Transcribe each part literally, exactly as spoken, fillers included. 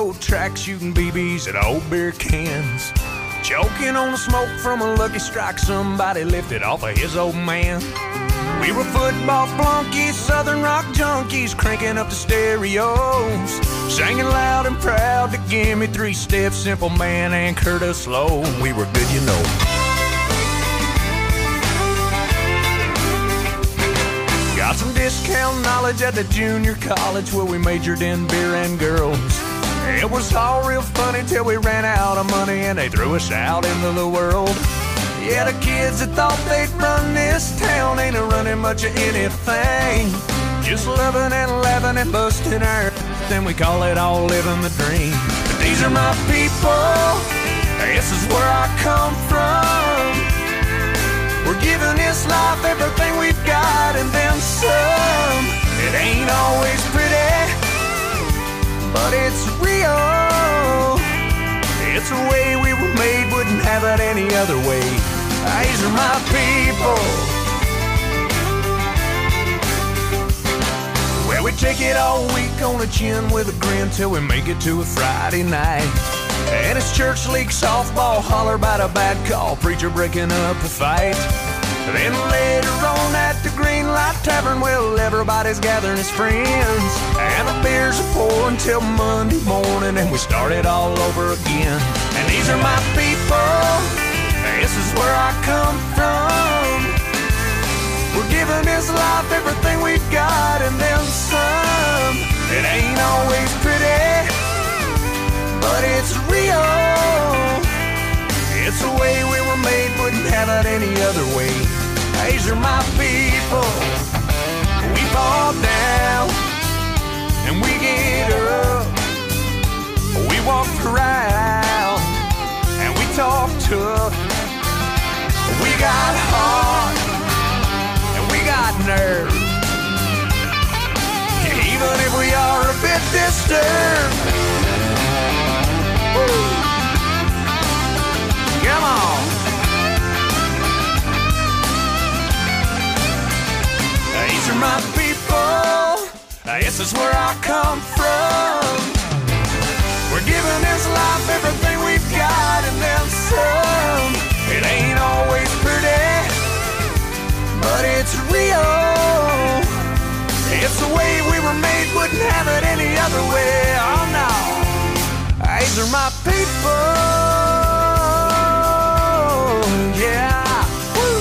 railroad tracks, shooting B Bs at old beer cans. Choking on the smoke from a Lucky Strike somebody lifted off of his old man. We were football flunkies, southern rock junkies, cranking up the stereos, singing loud and proud to Give Me Three Steps, Simple Man, and Curtis Low. We were good, you know. Got some discount knowledge at the junior college where we majored in beer and girls. It was all real funny till we ran out of money and they threw us out into the world. Yeah, the kids that thought they'd run this town ain't a running much of anything. Just loving and laughing and busting our then we call it all living the dream. But these are my people, this is where I come from. We're giving this life everything we've got and then some. It ain't always pretty, but it's real. It's the way we were made, wouldn't have it any other way. These are my people. Well, we take it all week on the chin with a grin till we make it to a Friday night. And it's church league softball, holler about a bad call, preacher breaking up a fight. Then later on at the Green Light Tavern, well, everybody's gathering as friends, and the beers are pouring till Monday morning, and we start it all over again. And these are my people, this is where I come from. We're giving this life everything we've got and then some. It ain't always pretty, but it's real. It's the way we were made, wouldn't have it any other way. These are my people. We fall down and we get up. We walk proud and we talk tough. We got heart and we got nerve, even if we are a bit disturbed. Woo. Come on. These are my people. This is where I come from. We're giving this life everything we've got and then some. It ain't always pretty, but it's real. It's the way we were made, wouldn't have it any other way. Oh no. These are my people. Yeah. Woo.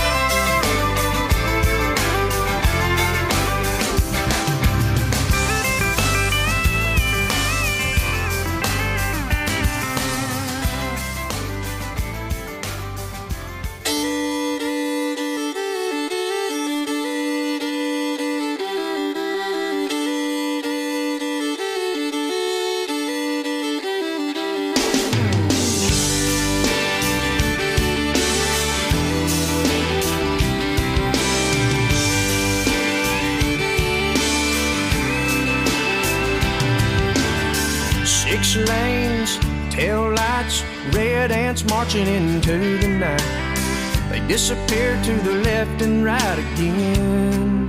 Six lanes, tail lights, red ants marching into the night. They disappear to the left and right again.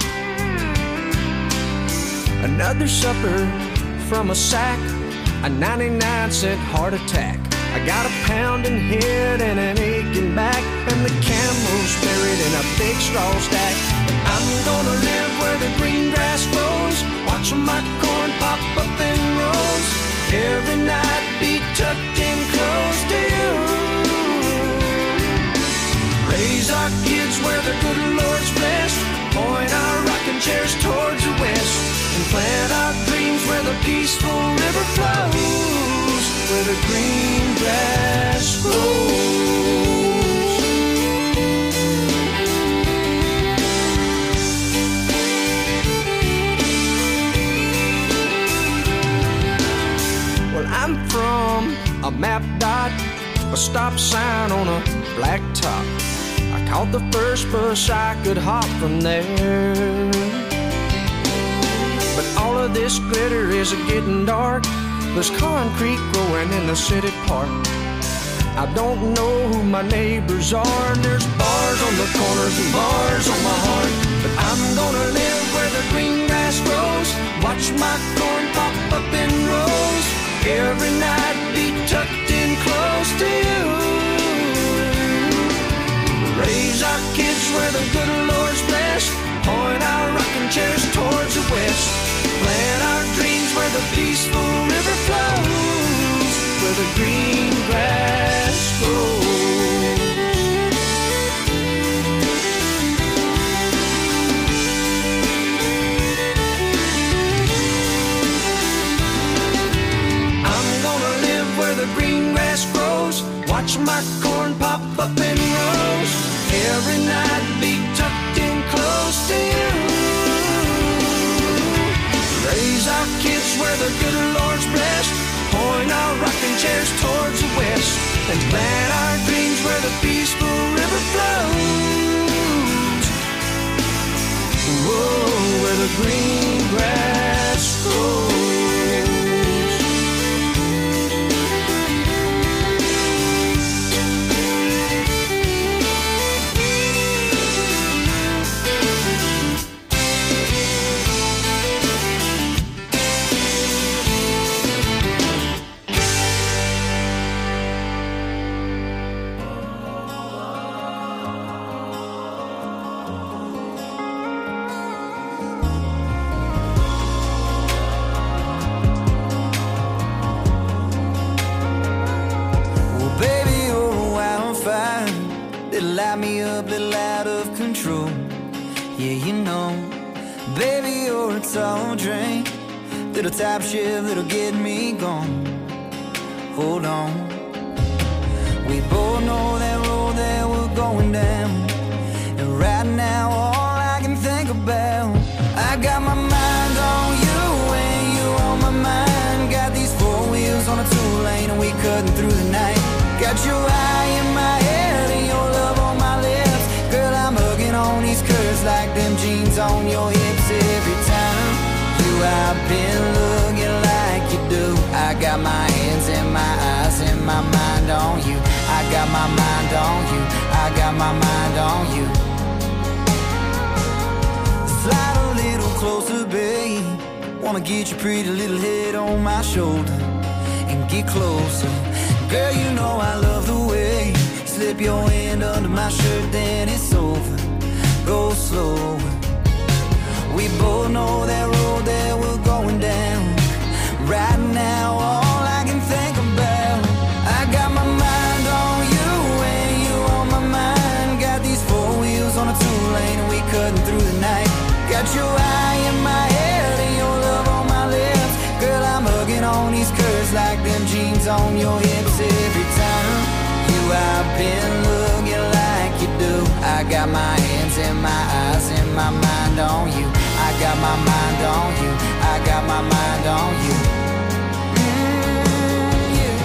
Another supper from a sack, a ninety-nine cent heart attack. I got a pounding head and an aching back, and the camel's buried in a big straw stack. But I'm gonna live where the green grass grows, watching my corn pop up in rows. Every night be tucked in close to you. Raise our kids where the good Lord's blessed, point our rocking chairs towards the west, and plant our dreams where the peaceful river flows, where the green grass grows. I'm from a map dot, a stop sign on a black top. I caught the first bus I could hop from there. But all of this glitter is getting dark. There's concrete growing in the city park. I don't know who my neighbors are, and there's bars on the corners and bars on my heart. But I'm gonna live where the green grass grows, watch my corn pop up in rows. every night be tucked in close to you. Raise our kids where the good Lord's blessed, point our rocking chairs towards the west. Plant our dreams where the peaceful river flows, where the green grass grows. I'm gonna live where the green grass grows, watch my corn pop up in rows, every night be tucked in close to you. Raise our kids where the good Lord's blessed, point our rocking chairs towards the west, and plant our dreams where the peaceful river flows. Whoa, where the green grass grows. Light me up, little out of control. Yeah, you know, baby, you're a tall drink, little top shift that'll get me gone. Hold on, we both know that road that we're going down, and right now all I can think about, I got my mind on you and you on my mind. Got these four wheels on a two lane and we cutting through the night. Got your eye in my head and your love on my lips. Girl, I'm hugging on these curves like them jeans on your hips. Every time you I've been looking like you do. I got my hands and my eyes and my mind on you. I got my mind on you. I got my mind on you. Slide a little closer, babe. Wanna get your pretty little head on my shoulder and get closer. Girl, you know I love the way you slip your hand under my shirt, then it's over. Go slower. We both know that road that we're going down. Right now, all I can think about, I got my mind on you and you on my mind. Got these four wheels on a two lane and we cutting through the night. Got your eye in my head and your love on my lips. Girl, I'm hugging on these curves like them jeans on your hips. Every time you I've been looking like you do. I got my hands and my eyes and my mind on you. I got my mind on you. I got my mind on you. Mm, yeah.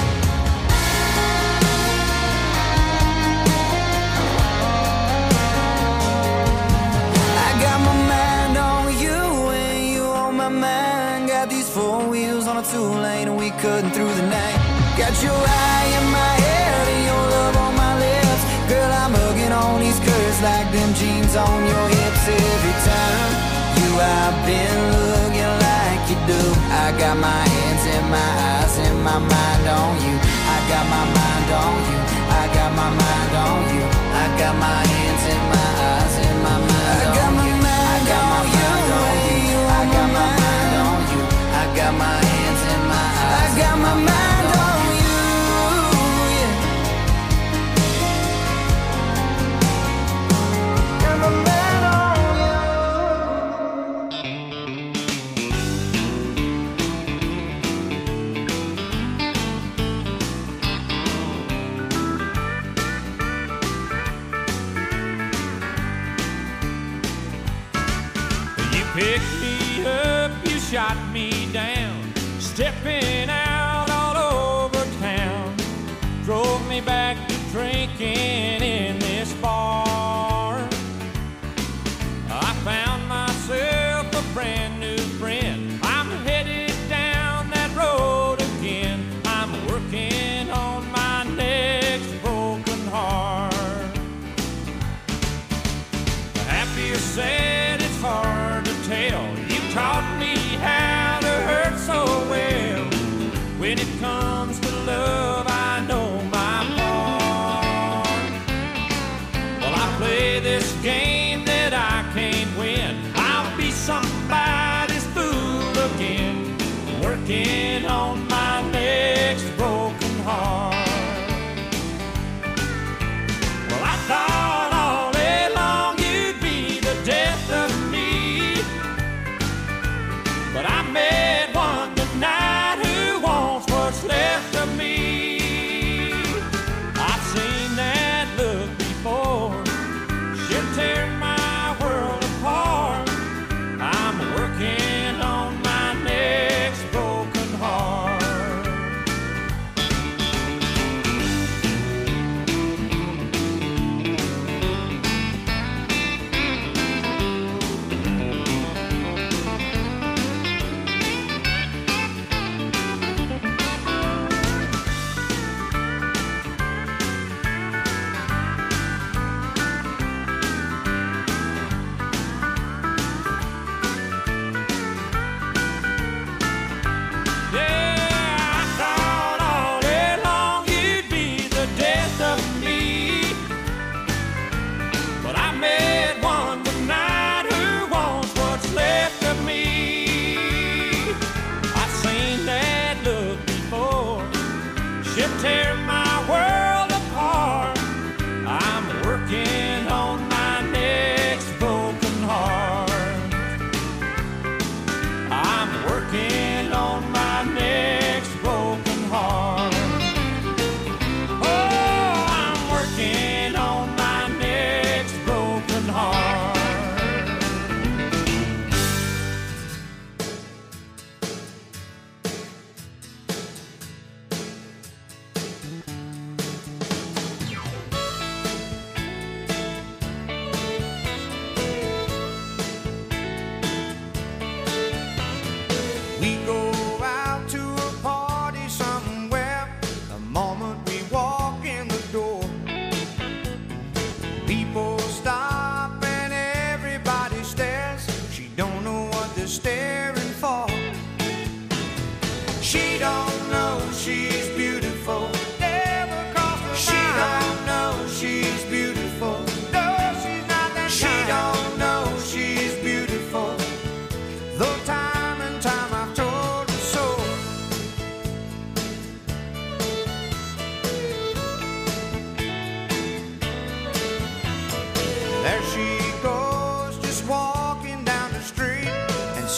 I got my mind on you and you on my mind. Got these four wheels on a two lane and we cutting through the night. Got your eye in my head and your love on my lips. Girl, I'm hugging on these curves like them jeans on your hips. Every time you I've been looking like you do. I got my hands and my eyes and my mind on you. I got my mind on you. I got my mind on you. I got my hands and my eyes and my mind on you. I got my mind on you. I got my mind on you. I got my hands and my eyes. I got my mind on you. Yeah. Got my mind on you. You picked me up, you shot me down, stepping out all over town. Drove me back to drinking in this bar. I found myself a brand new friend. I'm headed down that road again. I'm working on my next broken heart. Happy or sad, it's hard to tell. You taught me how to hurt so well.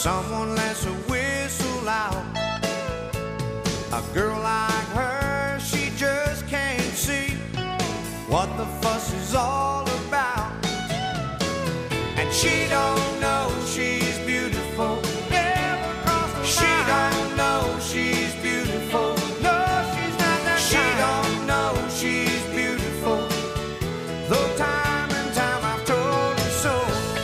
someone lets a whistle out. A girl like her, she just can't see what the fuss is all about. And she don't know she's beautiful. Never crossed her She mind. Don't know she's beautiful. No, she's not that She kind. Don't know she's beautiful. Though time and time I've told her so.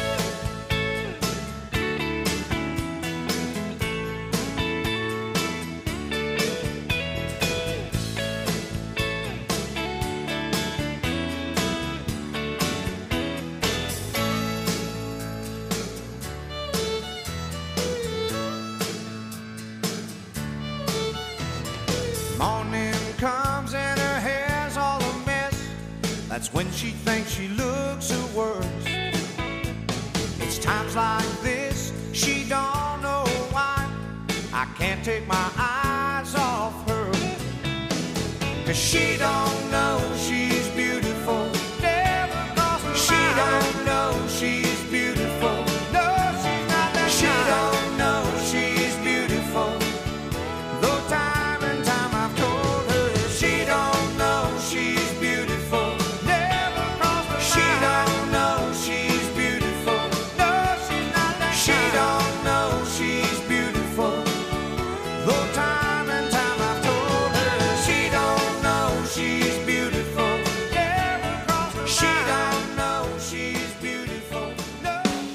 Morning comes and her hair's all a mess. That's when she thinks she looks her worst. It's times like this, she don't know why I can't take my eyes off her. Cause she don't know she's beautiful. Never crossed her She mind. Don't know she's beautiful. No, she's not that She kind. Don't know she's beautiful. Though time and time I've told her she don't know she's beautiful. Never crossed her She mind. Don't know she's beautiful. No, she's not that She kind. Don't know she's beautiful. Though time and time I've told her she don't know she's beautiful. Never crossed her She mind. Don't know she's beautiful. No.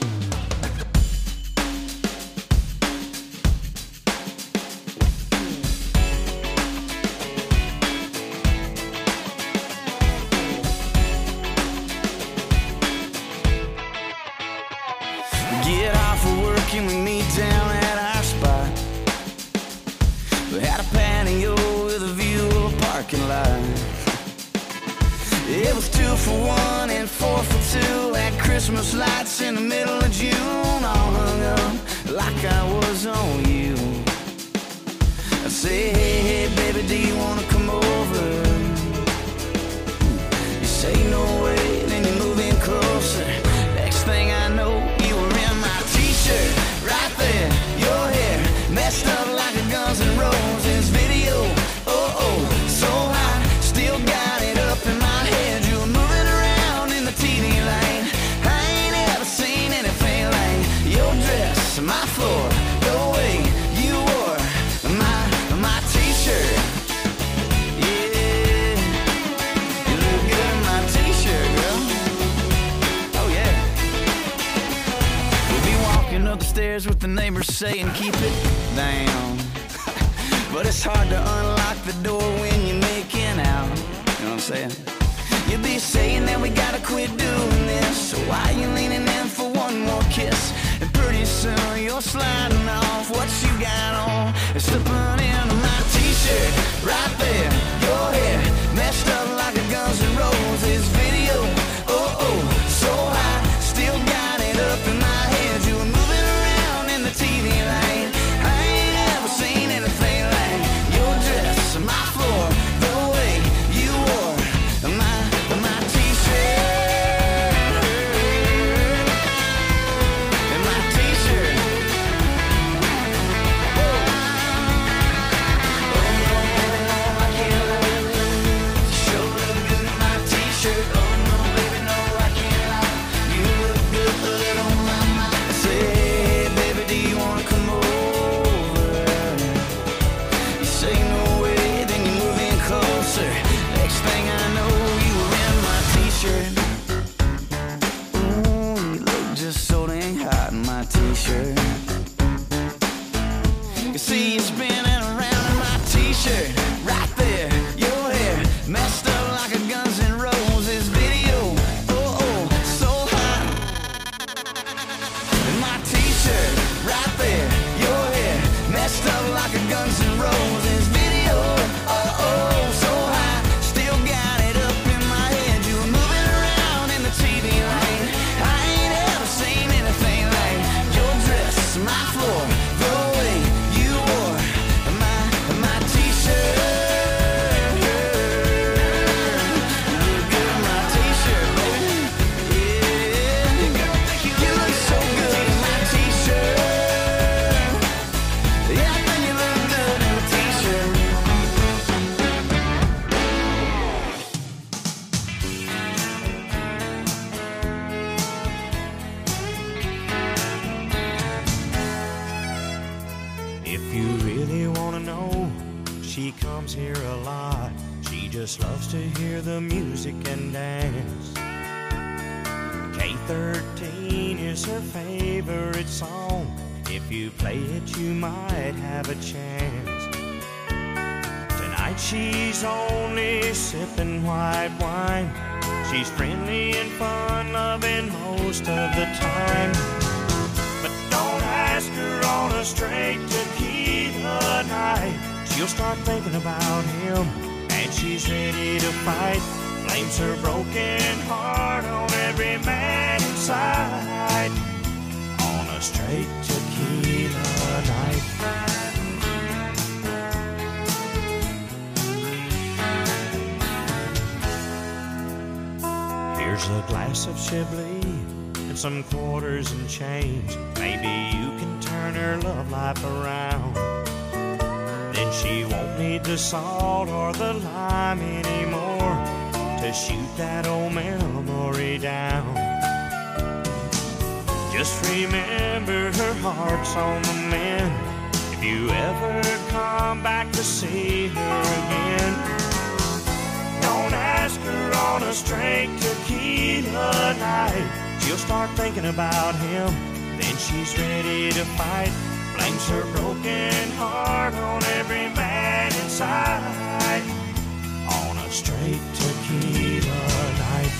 Get off of work and we meet down at our spot. We had a patio with a view of a parking lot. It was two for one and four for two. Had Christmas lights in the middle of June, all hung up like I was on you. I say, hey, hey, baby, do you wanna come over? You say no way, then you move in closer. Next thing I know, you were in my t-shirt, right there. Your hair messed up like a Guns N' Roses video. Oh, oh, so hot, still got it up in my head. You were moving around in the T V lane. I ain't ever seen anything like your dress, my floor, the way you wore my, my t-shirt. Yeah, you look good in my t-shirt, girl. Oh yeah. We'll be walking up the stairs with the neighbors saying keep it down. But it's hard to unlock the door when you're making out. You know what I'm saying? You'll be saying that we gotta quit doing this. So why you leaning in for one more kiss? And pretty soon you're sliding off what you got on and slipping into my t-shirt. Right there, your hair messed up like a Guns N' Roses video. Oh, oh, so hot, still got it up in my head. You were moving around in the T V lane. I ain't ever seen anything like your dress, my floor, the way you wore my, my t-shirt. And my t-shirt. Oh, no, baby, no, I can't lie. You sure look good in my t-shirt. Oh, no, baby, no, I can't lie. You look good on my mind. I say, hey, baby, do you wanna come over? You say no way, then you move in closer. Next thing I know, you were in my t-shirt. Ooh, you look just so dang hot in my t-shirt. You see you spinning around in my t-shirt. Right there, your hair messed up like a Guns N' Roses video. Oh, oh, so hot. In my t-shirt, right there, your hair messed up like a Guns N' Roses video. Oh, oh, so hot, still got it up in my head. You were moving around in the T V lane. I ain't ever seen anything like your dress, She comes here a lot. She just loves to hear the music and dance. K thirteen is her favorite song. If you play it, you might have a chance. Tonight she's only sipping white wine. She's friendly and fun-loving most of the time. But don't ask her on a straight tequila night. She'll start thinking about him, and she's ready to fight. Blames her broken heart on every man inside. On a straight tequila night. Here's a glass of Chablis and some quarters and change. Maybe you can turn her love life around. Then she won't need the salt or the lime anymore to shoot that old memory down. Just remember her heart's on the mend. If you ever come back to see her again, don't ask her on a straight tequila night. She'll start thinking about him, then she's ready to fight. Blames her broken heart on every man inside. On a straight tequila night.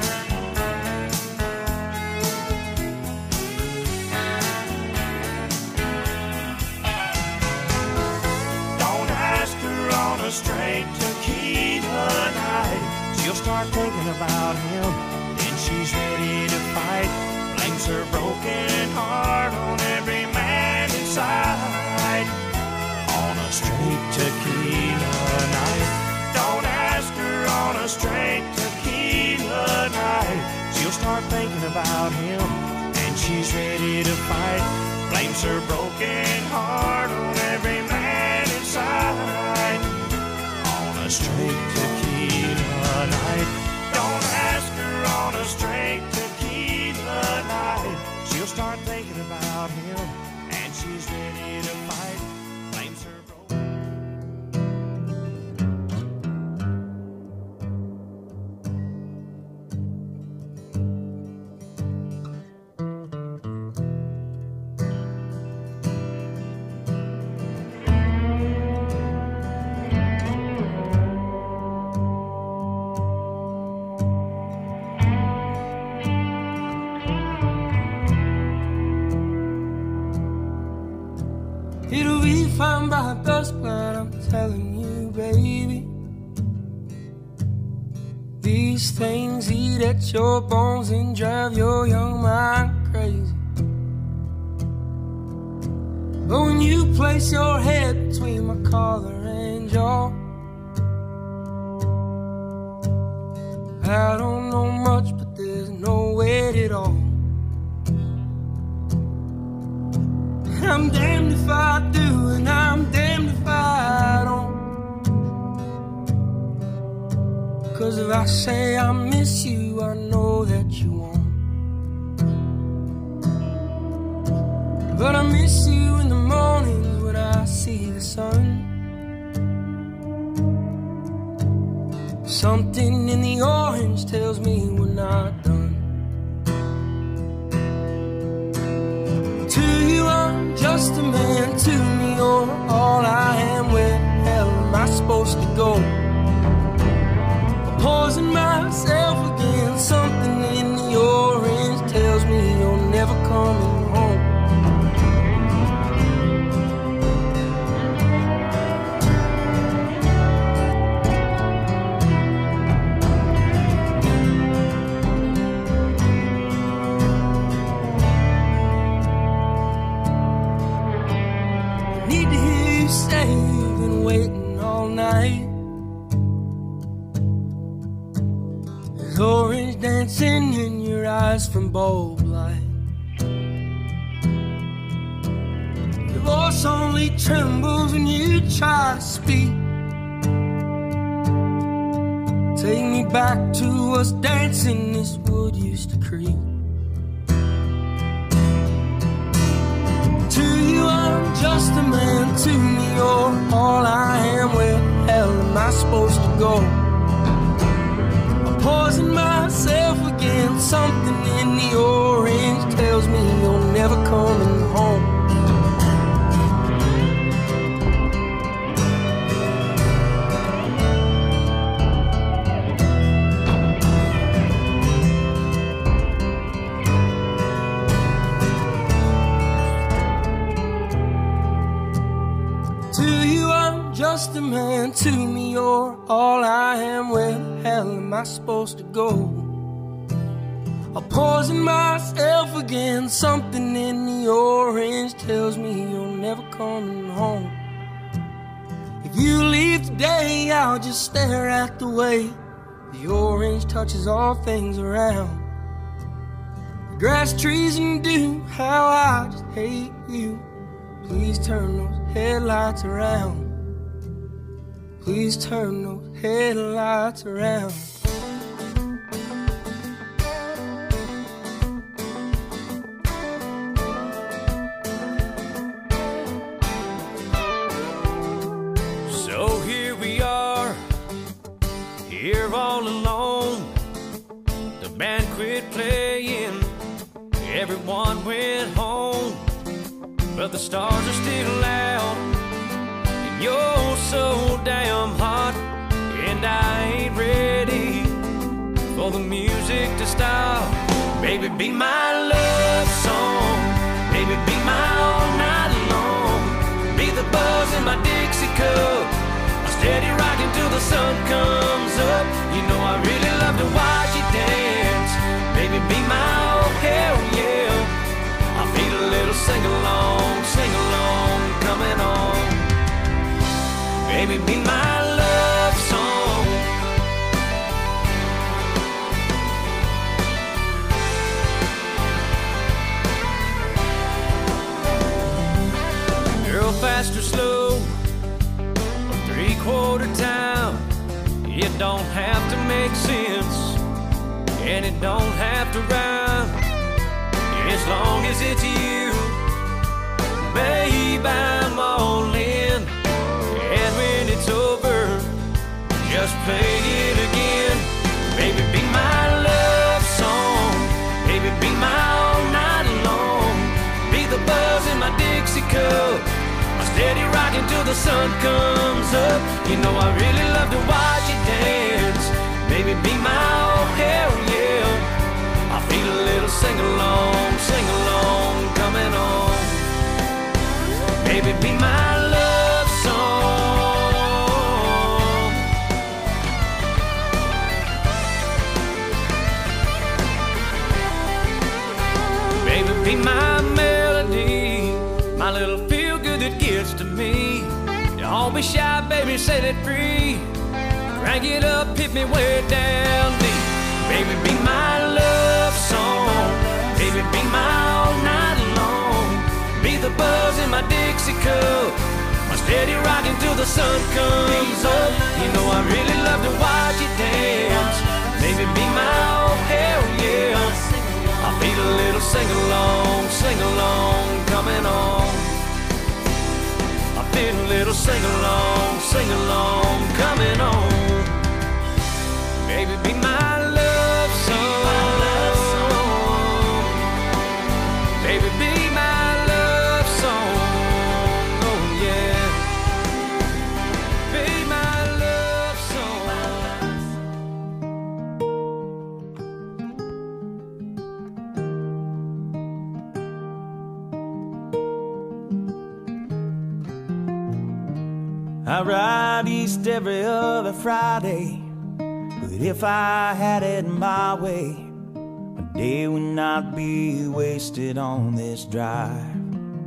Don't ask her on a straight tequila night. She'll start thinking about him, then she's ready to fight. Blames her broken heart on every man inside. On a straight tequila night. Don't ask her on a straight tequila night. She'll start thinking about him, and she's ready to fight. Blames her broken heart on every man inside. On a straight tequila night. Don't ask her on a straight tequila night. She'll start thinking about him, and she's ready to fight. Blames her broken. It'll be fine by dusk, but I'm telling you, baby, these things eat at your bones and drive your young mind crazy. But when you place your head between my collar and jaw, I don't know much, but there's no weight at all. I'm damned if I do, and I'm damned if I don't. 'Cause if I say I miss you, I know that you won't. But I miss you in the mornings when I see the sun. Something in the orange tells me we're not done. Just a man to me, or all I am. Where the hell am I supposed to go? I'm poison myself again. Something in the orange tells me you're never coming home. Say you've been waiting all night. There's orange dancing in your eyes from bulb light. Your voice only trembles when you try to speak. Take me back to us dancing this wood used to creep. To you I'm just a man, to me you're all I am. Well, I supposed to go? I'm poisoning myself again. Something in the orange tells me you're never coming home. Just a man, to me you're all I am. Where the hell am I supposed to go? I poison myself again. Something in the orange tells me you're never coming home. If you leave today, I'll just stare at the way the orange touches all things around. The grass, trees, and dew, how I just hate you. Please turn those headlights around. Please turn those headlights around. So here we are, here all alone. The band quit playing, everyone went home, but the stars are still out. You're so damn hot, and I ain't ready for the music to stop. Baby, be my love song. Baby, be my all night long. Be the buzz in my Dixie cup. I'm steady rocking till the sun comes up. You know I really love to watch you dance. Baby, be my oh hell yeah. I feel a little sing-along, sing-along coming on. Baby, be my love song. Girl, fast or slow, three-quarter time. It don't have to make sense, and it don't have to rhyme. As long as it's you, babe, I'm all in. And when it's over, just play it again. Baby, be my love song. Baby, be my all night long. Be the buzz in my Dixie cup. I'm steady rocking till the sun comes up. You know I really love to watch you dance. Baby, be my oh hell yeah. I feel a little sing-along, sing-along coming on. Baby, be my love song. Baby, be my melody, my little feel-good that gets to me. Don't be shy, baby, set it free. Crank it up, hit me way down deep. Baby, be my love song. Baby, be my all night long. Be the buzz in my Dixie cup. My steady rocking till the sun comes up. You know I really love to watch you dance. Baby, be my oh hell yeah. I feel a little sing-along, sing-along coming on. I feel a little sing-along, sing-along coming on. Baby, be my love song. Baby, be my love song. Oh yeah. Be my love song. I ride east every other Friday, but if I had it my way, my day would not be wasted on this drive.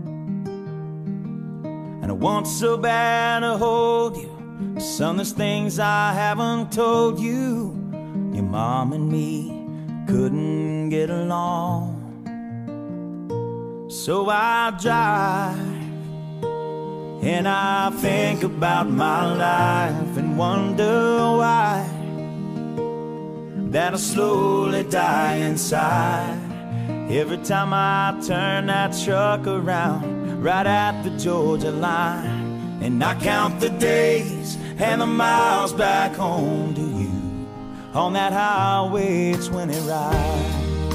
And I want so bad to hold you. Some there's things I haven't told you. Your mom and me couldn't get along, so I drive. And I think about my life and wonder why that I slowly die inside every time I turn that truck around right at the Georgia line. And I count the days and the miles back home to you on that highway twenty ride.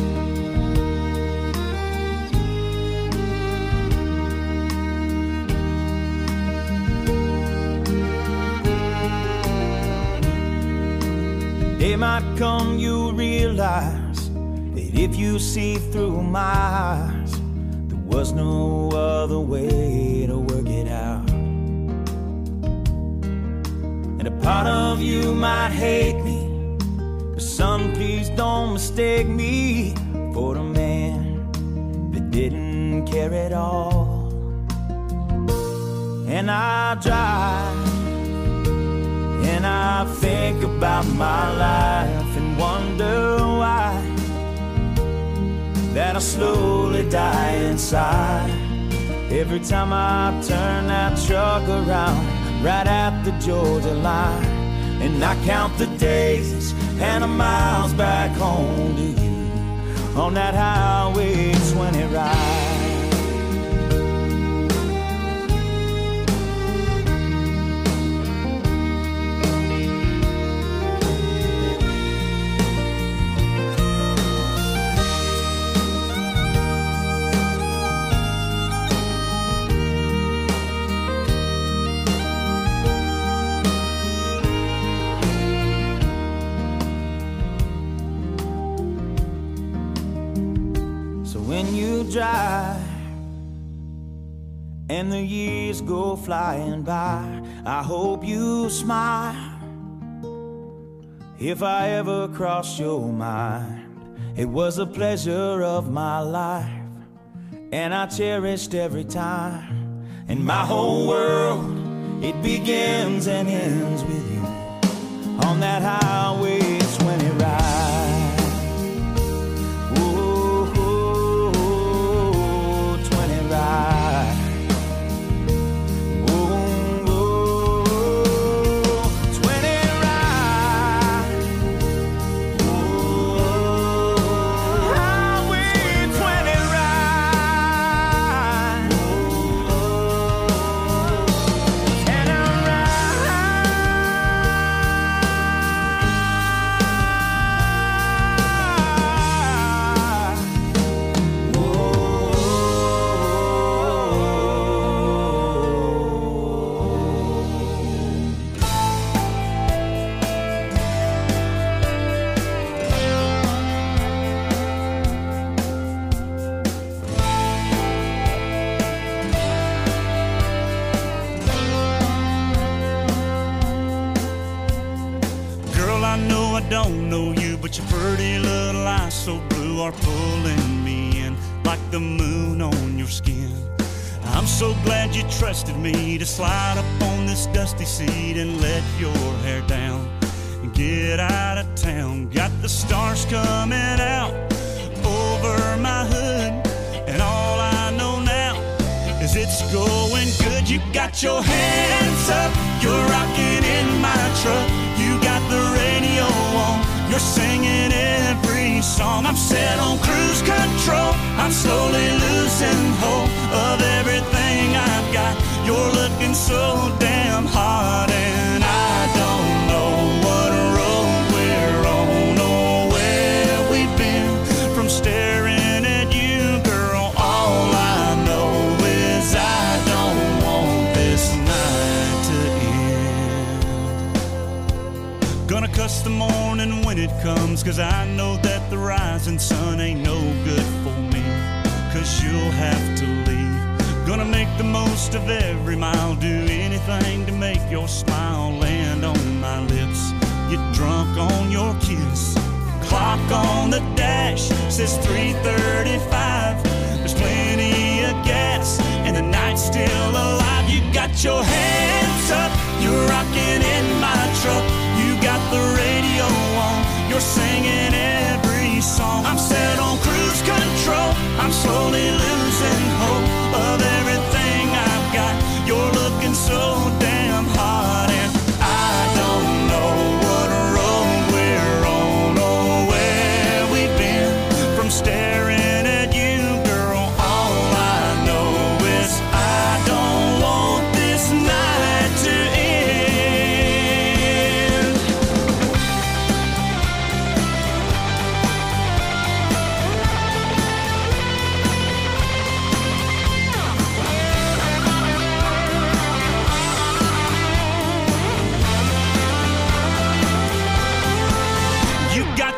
Day might come, you realize that if you see through my eyes, there was no other way to work it out. And a part of you might hate me, but son, please don't mistake me for the man that didn't care at all. And I drive and I think about my life and wonder why that I slowly die inside every time I turn that truck around right at the Georgia line. And I count the days and the miles back home to you on that highway twenty ride. Drive and the years go flying by, I hope you smile if I ever cross your mind. It was a pleasure of my life, and I cherished every time. And my whole world, it begins and ends with you on that highway twenty ride. Don't know you, but your pretty little eyes so blue are pulling me in like the moon on your skin. I'm so glad you trusted me to slide up on this dusty seat and let your hair down and get out of town. Got the stars coming out over my hood, and all I know now is it's going good. You got your hands up, you're rocking in my truck. You got the radio on, you're singing every song. I'm set on cruise control, I'm slowly losing hope of everything I've got. You're looking so damn hot, and I don't know what road we're on or where we've been from staring at you, girl. All I know is I don't want this night to end. Gonna cuss the morning when it comes, 'cause I know that the rising sun ain't no good for me, 'cause you'll have to leave. Gonna make the most of every mile, do anything to make your smile land on my lips. Get drunk on your kiss. Clock on the dash says three thirty-five. There's plenty of gas and the night's still alive. You got your hands up, you're rocking in my truck. You got the radio on, you're singing every song. I'm set on cruise control, I'm slowly losing hope of everything I've got. You're looking so damn hot, and I don't know what road we're on or where we've been from staring at you, girl. All I know is I don't want this night to end.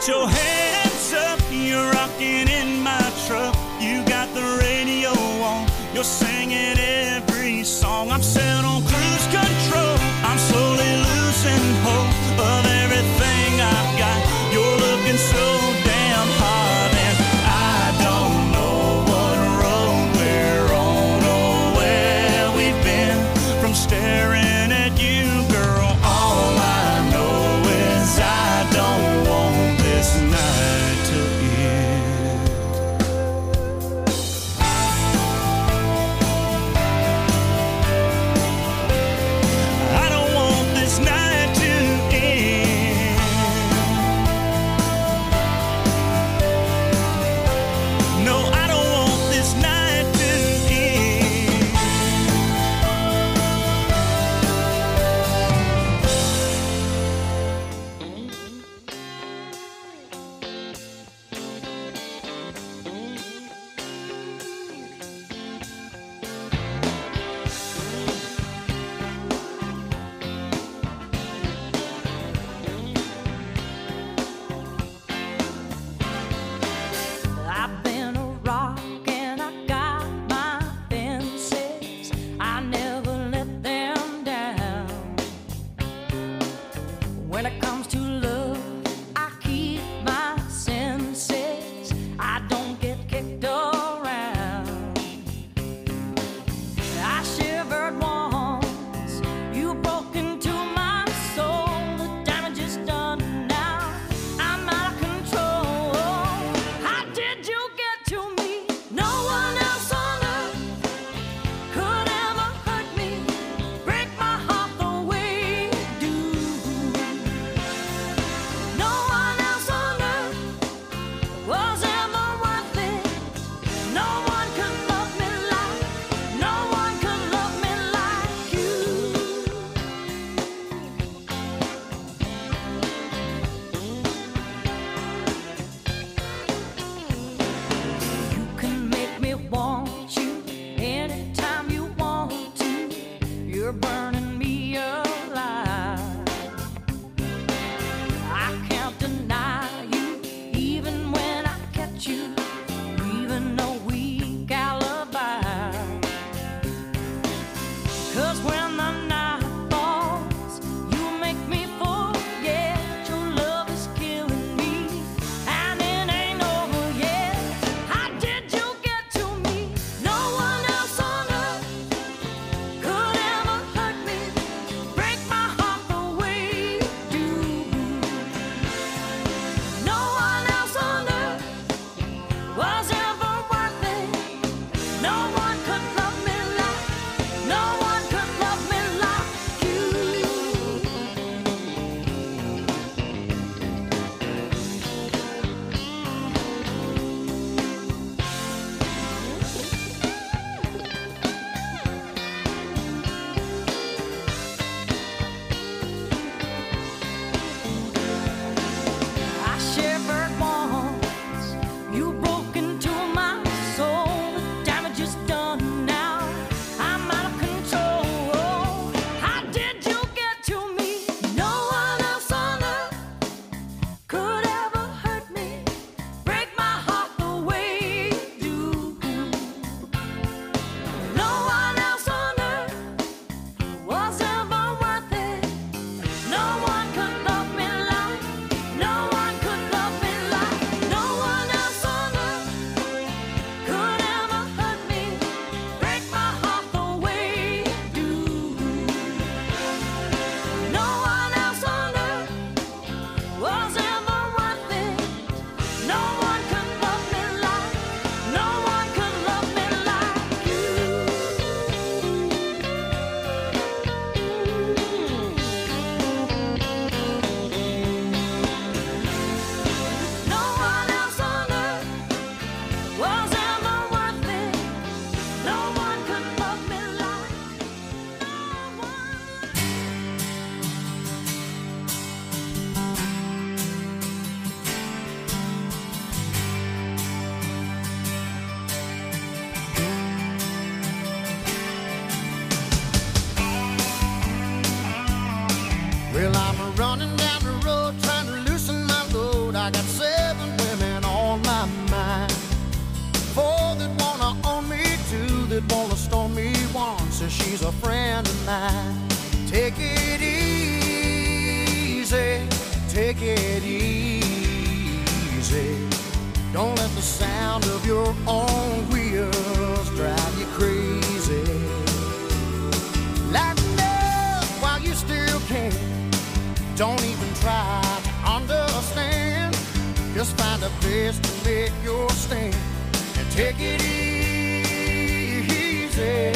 Put your hands up, you're rocking in my truck. You got the radio on, you're singing every song. I'm set on cruise control, I'm slowly losing hope of everything I've got. You're looking so damn hot, and I don't know what road we're on or where we've been from staring at you, girl. All I know is I don't want this night to end. I don't want this night to end. No, I don't want this night to end. I've been a rock and I got my fences. I never let them down. When it comes to love, I keep my senses. I don't get kicked around. I shivered once, you broke into my soul. The damage is done now, I'm out of control. How did you get to me? No one else on earth could ever hurt me, break my heart the way you do. No one else on earth was ever worth it. No one could love me like, no one could love me like you. You can make me want you anytime you want to. You're burning me alive. I can't deny you, even when I catch you, even a weak alibi. 'Cause when the night falls, you make me forget your love is killing me, and it ain't over yet. How did you get to me? No one else on earth could ever hurt me, break my heart the way you do. No one else on earth was ever worth it. No one could love me like, no one could love me like you. I shivered once, you broke into my soul. The damage is done now, I'm out of control. How did you get to me? No one else on earth could ever hurt me, break my heart the way you do. No one else on earth was ever worth it. No one could love me like, no one could love me like, no one else on earth could ever hurt me, break my heart the way you do. No one else on earth was ever worth it. No one could love me like, no one could love me like you. No one else on earth was ever worth it. No one could love me like, no one. Well, I'm running down the road trying to loosen my load. I got she's a friend of mine. Take it easy, take it easy. Don't let the sound of your own wheels drive you crazy. Lighten up while you still can. Don't even try to understand. Just find a place to make your stand and take it easy.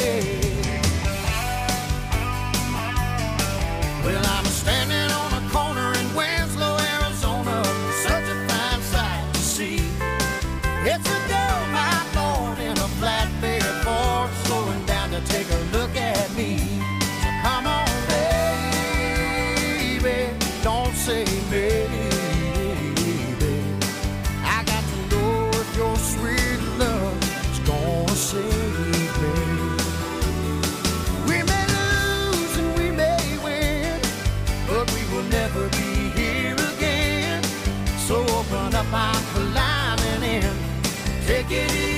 Well, I'm standing on a corner in Winslow, Arizona. Such a fine sight to see. It's a dull night morn in a flatbed Ford, slowing down to take a look at me. So come on, baby, don't say maybe. I got to know if your sweet love is gonna save me. We may lose and we may win, but we will never be here again. So open up, I'm climbing in. Take it easy.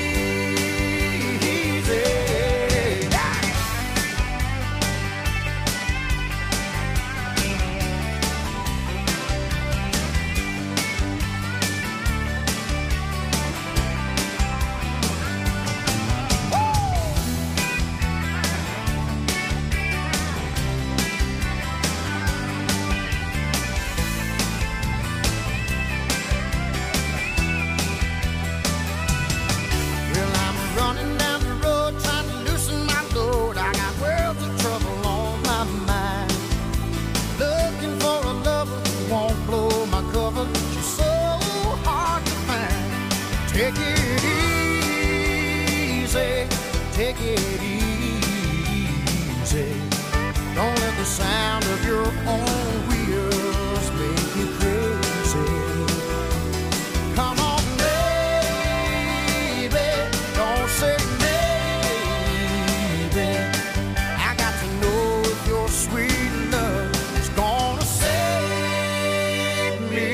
Take it easy, take it easy. Don't let the sound of your own wheels make you crazy. Come on, baby, don't say maybe. I got to know if your sweet love is gonna save me.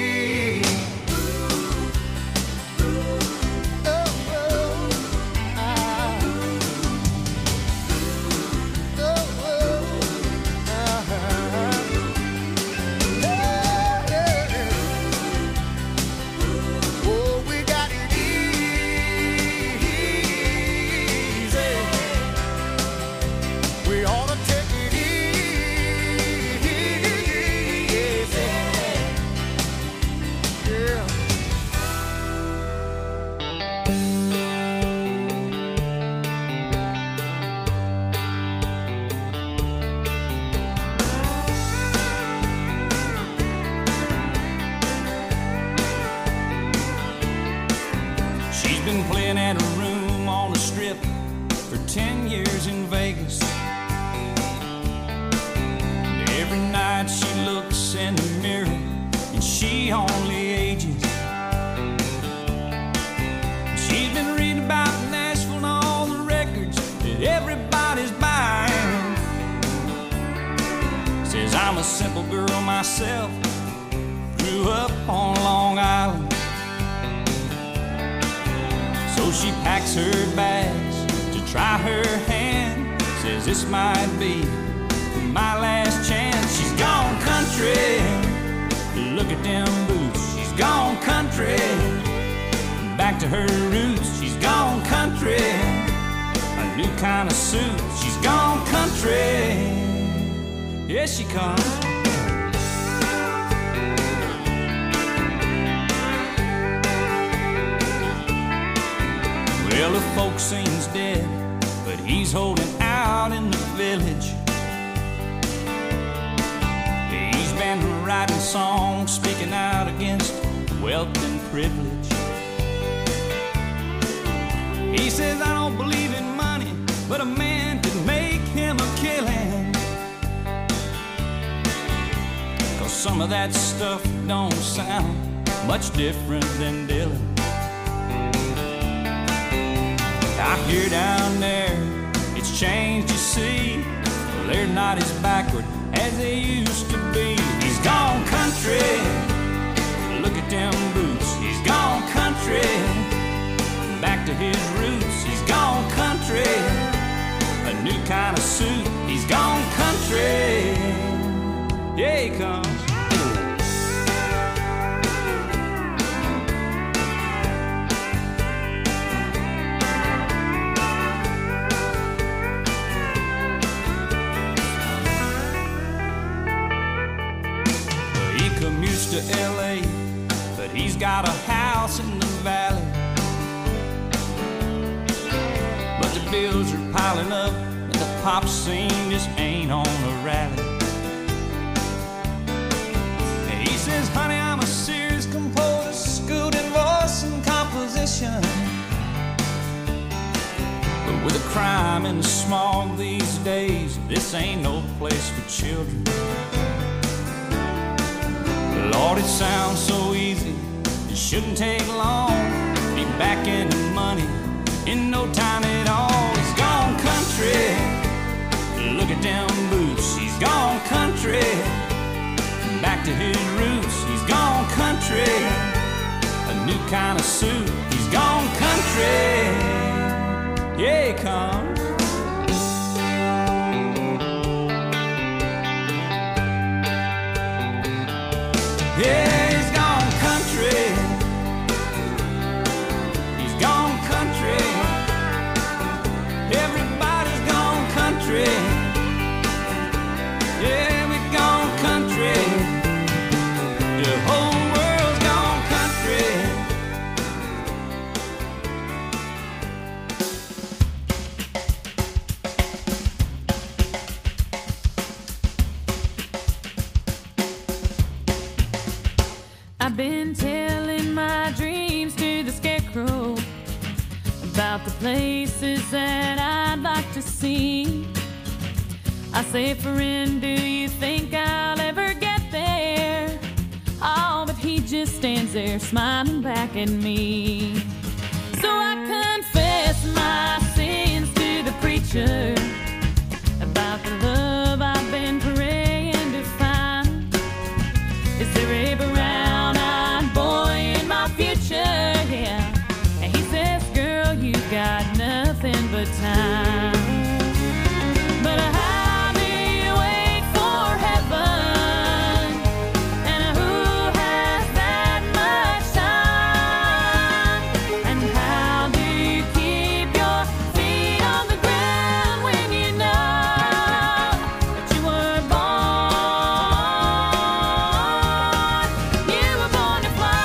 Been playing at a room on the strip for ten years in Vegas. And every night she looks in the mirror and she only ages. She's been reading about Nashville and all the records that everybody's buying. Says I'm a simple girl myself, grew up on Long Island. So she packs her bags to try her hand. Says this might be my last chance. She's gone country, look at them boots. She's gone country, back to her roots. She's gone country, a new kind of suit. She's gone country, here she comes. Well, the folk scene's dead, but he's holding out in the village. He's been writing songs, speaking out against wealth and privilege. He says, I don't believe in money, but a man could make him a killing. 'Cause some of that stuff don't sound much different than Dylan. I hear down there, it's changed, you see. Well, they're not as backward as they used to be. He's gone country, look at them boots. He's gone country, back to his roots. He's gone country, a new kind of commutes to L A, but he's got a house in the valley. But the bills are piling up, and the pop scene just ain't on a rally. And he says, honey, I'm a serious composer, schooled in voice and composition. But with the crime and the smog these days, this ain't no place for children. Lord, it sounds so easy, it shouldn't take long. Be back in the money in no time at all. He's gone country, look at them boots. He's gone country, back to his roots. He's gone country, a new kind of suit. He's gone country, yeah, he comes. Yeah, he's gone country. He's gone country. Everybody's gone country. Yeah, we've gone country. The whole world's gone country. I've been telling my dreams to the scarecrow about the places that I'd like to see. I say, friend, do you think I'll ever get there? Oh, but he just stands there smiling back at me. So I confess my sins to the preacher about the love I've been praying to find. Is there a brown-eyed boy in my future? Yeah. And he says, girl, you got nothing but time. But how do you wait for heaven? And who has that much time? And how do you keep your feet on the ground when you know that you were born? You were born to fly.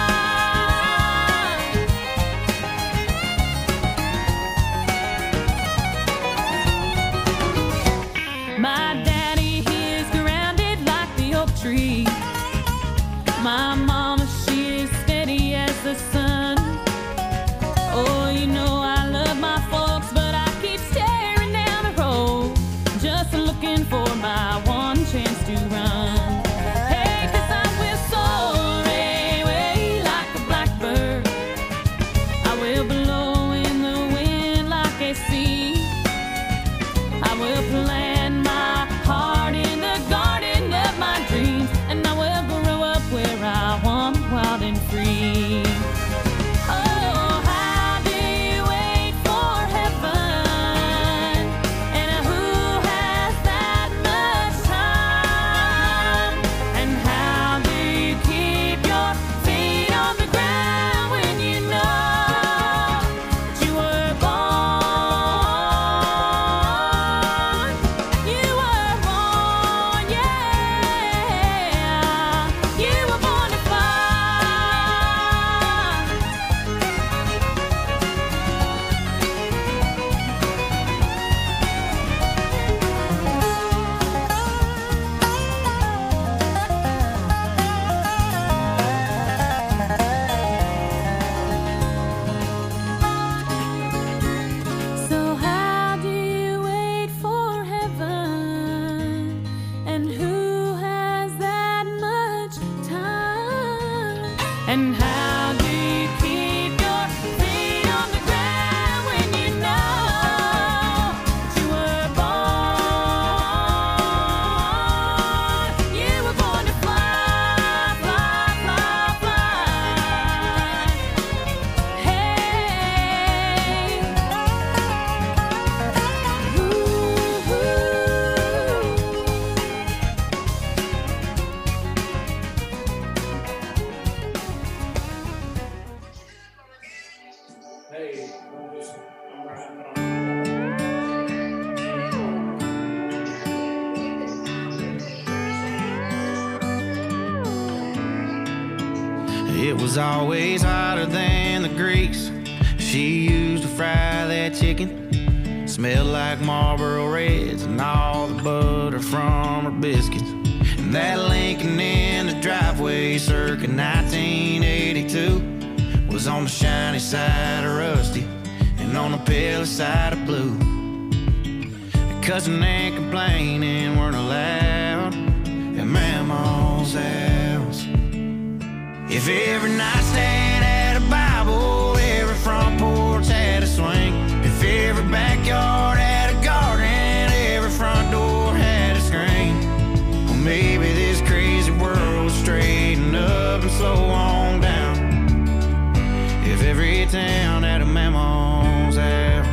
My daddy, he is grounded like the oak tree. My mama, she is steady as the sun. Oh, you know I love my folks, but I keep staring down the road, just looking for my one chance to run. Hey, 'cause I will soar away like a blackbird. I will blow in the wind like a sea. I will plant my heart in the garden of my dreams, and I will grow up where I want, wild and free. Oh, how do you wait for heaven? And who has that much time? And how do you keep your feet on the ground when you know that you were born? You were born, yeah. You were born to fly. So how do you wait for heaven? And who has that much time? And how do you keep your feet on the ground when you know that you were born? You were born to fly, fly, fly, fly. Hey. Ooh. It was always hotter than the grease she used to fry that chicken. Smelled like Marlboro Reds and all the butter from her biscuits. And that Lincoln in the driveway circa nineteen eighty-two was on the shiny side of rusty and on the pale side of blue. Cussing and complaining weren't allowed at Mama's house. If every nightstand had a Bible, every front porch had a swing, if every backyard had a garden, every front door had a screen, well, maybe this crazy world would straighten up and slow on down. If every town had a Mama's house.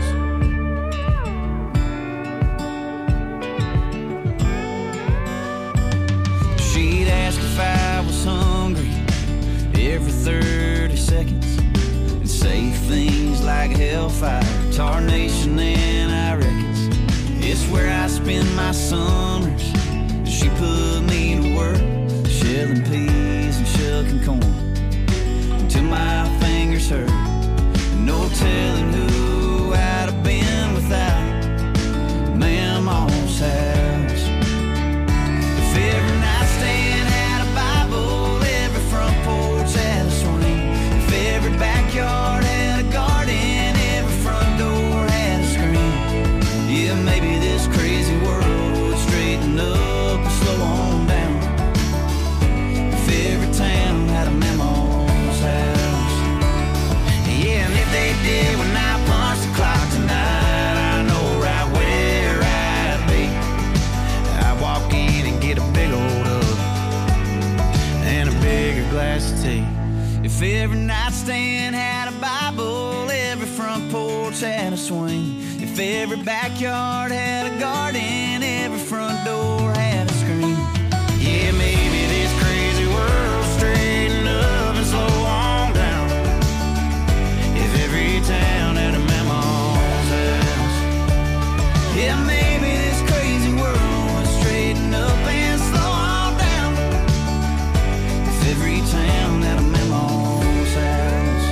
She'd ask if I was hungry every thirty seconds and say things like hellfire, tarnation, and I reckons it's where I spend my summers. She put me to work shelling peas and shucking corn until my fingers hurt. And no telling who I'd have been without Mama's house. If every nightstand had a Bible, every front porch had a swing, if every backyard had a garden, every front door had a screen, yeah, maybe this crazy world would straighten up and slow on down. If every town had a Mama's house. Yeah, and if they did when I punched the clock tonight, I know right where I'd be. I'd walk in and get a big old hug and a bigger glass of tea. If every nightstand had a Bible, every front porch had a swing, if every backyard had a garden, every front door had a screen, yeah, maybe this crazy world straighten up and slow on down. If every town had a Mama's house, yeah, maybe this crazy world would straighten up and slow on down. If every town had a Mama's house.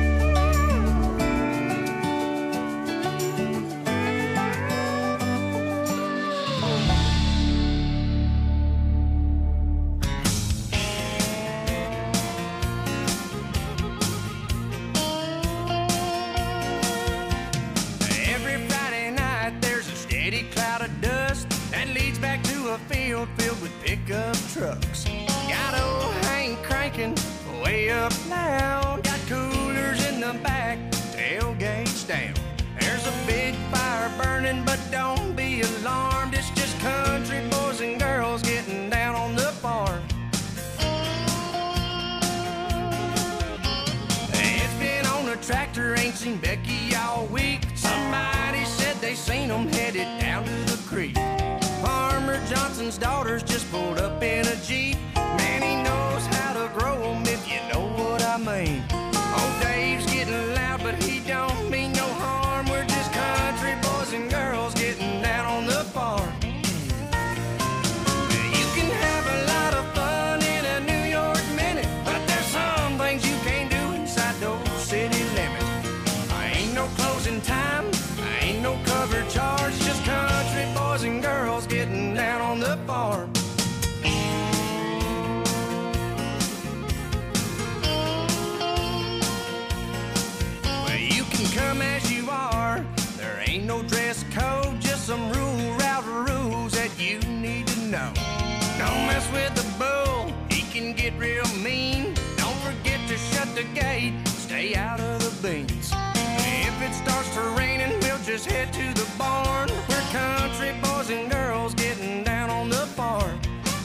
Every Friday night there's a steady cloud of dust that leads back to a field filled with pickup trucks. Got old Hank cranking way up loud. Got coolers in the back, tailgates down. There's a big fire burning, but don't be alarmed. It's just country boys and girls getting down on the farm. It's been on a tractor, ain't seen Becky all week. Somebody said they seen them headed down to the creek. Farmer Johnson's daughters just pulled up in a Jeep. Man, he knows how to grow them, if you know what I mean. Old Dave's getting loud, but he don't mean no harm. We're just country boys and girls getting down on the farm. You can have a lot of fun in a New York minute, but there's some things you can't do inside those city limits. I ain't no closing time, I ain't no cover charge, just country boys and girls getting down on the farm. Well, you can come as you are, there ain't no dress code, just some rule route rules that you need to know. Don't mess with the bull, he can get real mean. Don't forget to shut the gate, stay out of the beans. If it starts to raining, we'll just head to the barn. We're country boys and girls getting down on the farm.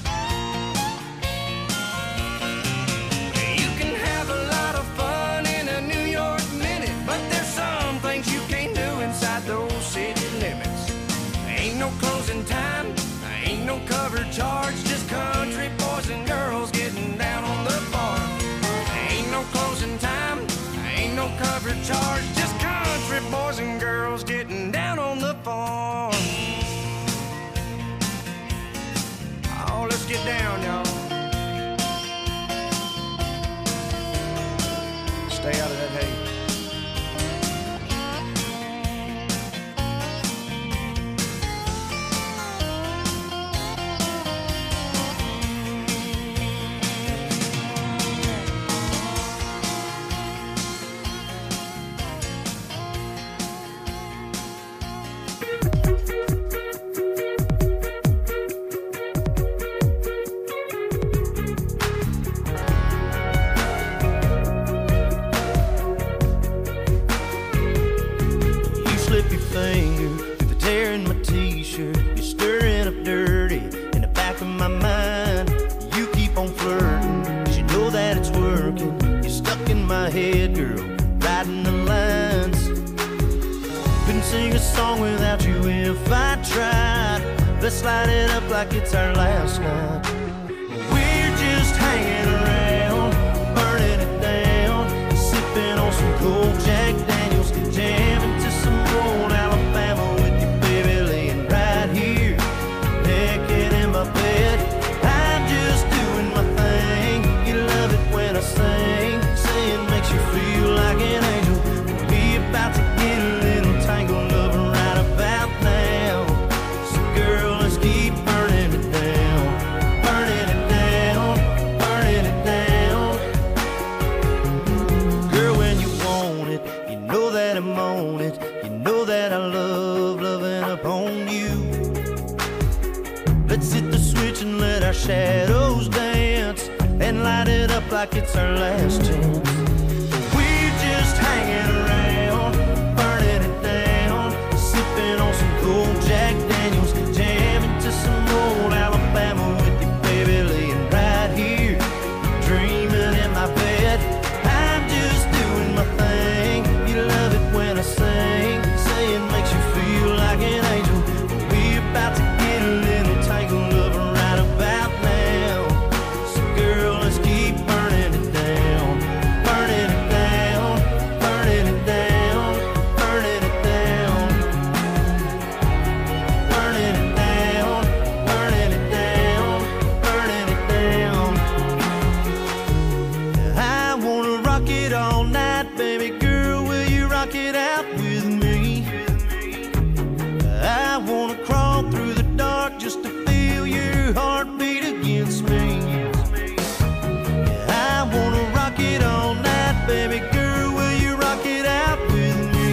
You can have a lot of fun in a New York minute, but there's some things you can't do inside those city limits. Ain't no closing time, ain't no cover charge, just country boys and girls getting down on the farm. Ain't no closing time, ain't no cover charge, just country boys and girls getting down on the farm. Oh, let's get down, y'all. my head, girl, writing the lines. Couldn't sing a song without you if I tried. Let's light it up like it's our last night. We're just hanging around, burning it down, sipping on some cold Jack Daniels, jamming to some old Alabama with you, baby, laying right here, naked in my bed. I'm just doing my thing. You love it when I sing, saying makes you feel like an angel. We're about to get a little tangled up right about now. So girl, let's keep burning it down, burning it down, burning it down. Girl, when you want it, you know that I'm on it. You know that I love loving upon you. Let's hit the switch and let our shadows dance, and light it up like it's our last chance. We're just hanging around, burning it down, sipping on some cold Jack Daniels, jamming to some old Alabama with you, baby, laying right here, dreaming in my bed. I'm just doing my thing. You love it when I sing, saying makes you feel like an angel. We're about to get a little tangled up right about now. So girl, let's keep burning it down, burning it down, burning it down, burning it down, burning it down, burning it down, burning it down. I wanna rock it all night, baby girl, will you rock it out with me? I wanna crawl through the dark just to feel your heartbeat against me. I wanna rock it all night, baby girl, will you rock it out with me?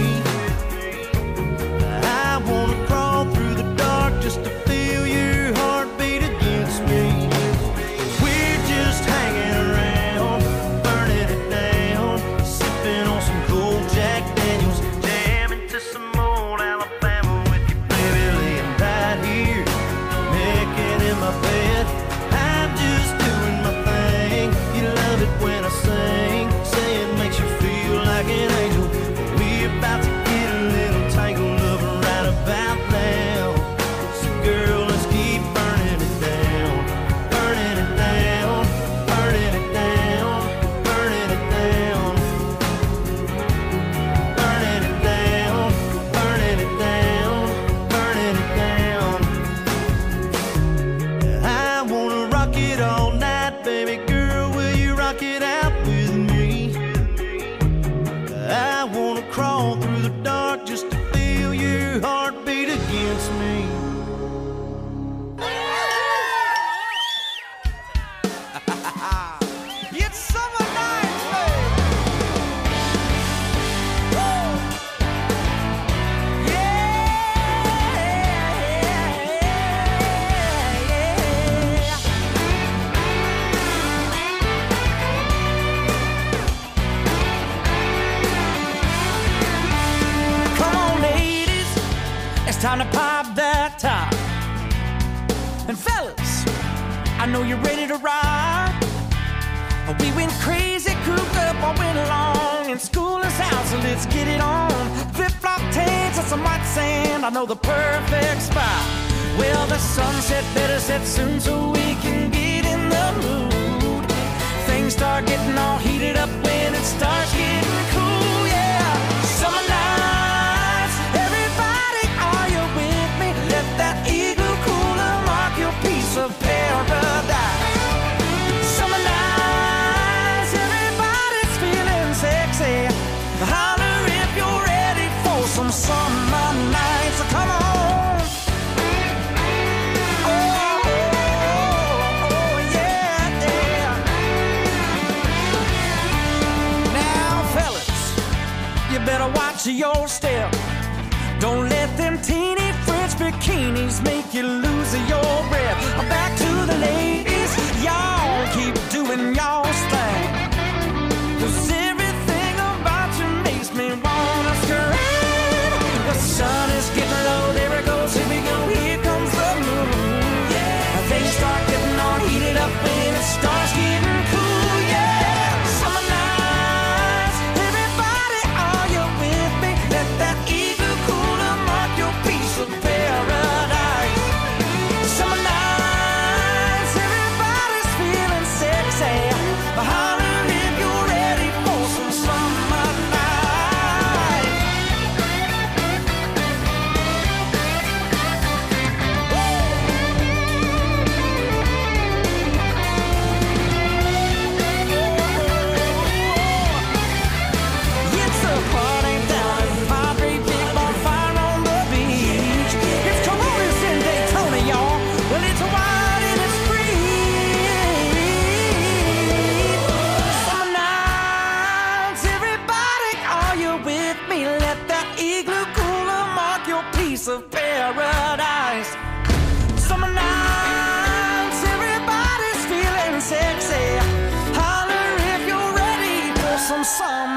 I wanna crawl through the dark just to feel your heartbeat against me. We're just hanging around, burning it down, sipping on some cold Jack Daniels, jamming to some old Alabama with you, baby, laying right here, naked in my bed. I'm just doing my thing. You love it when I sing, saying makes you feel like an angel. We're about to get a little tangled up right about now. So girl, let's keep burning it down, burning it down, burning it down, burning it down, burning it down, burning it down, burning it down. I wanna rock it all night, baby girl, will you rock it out with me? I wanna crawl through the dark just to feel your heartbeat against me. It's summer nights, baby. Woo! Yeah. Come on, ladies, it's time to pop that top. And fellas, I know you're ready to ride. We went crazy, cooped up all winter long, and school is out, so let's get it on. Flip-flop tanks and some white sand, I know the perfect spot. Well, the sunset better set soon so we can get in the mood. Things start getting all heated up when it starts getting cool, yeah. Summer nights, everybody, are you with me? Let that igloo cooler mark your piece of paradise. Summer nights, everybody's feeling sexy. Holler if you're ready for some summer nights. Come on. Oh, oh, oh, yeah, yeah. Now, fellas, you better watch your step. Don't let them teeny French bikinis make you lose your breath. Back to the ladies, y'all keep doing y'all's thing. 'Cause everything about you makes me wanna scream. The sun is getting low, there it goes, here we go, here comes the moon. Yeah, things start getting all heated up when it starts getting cool. Yeah, summer nights, some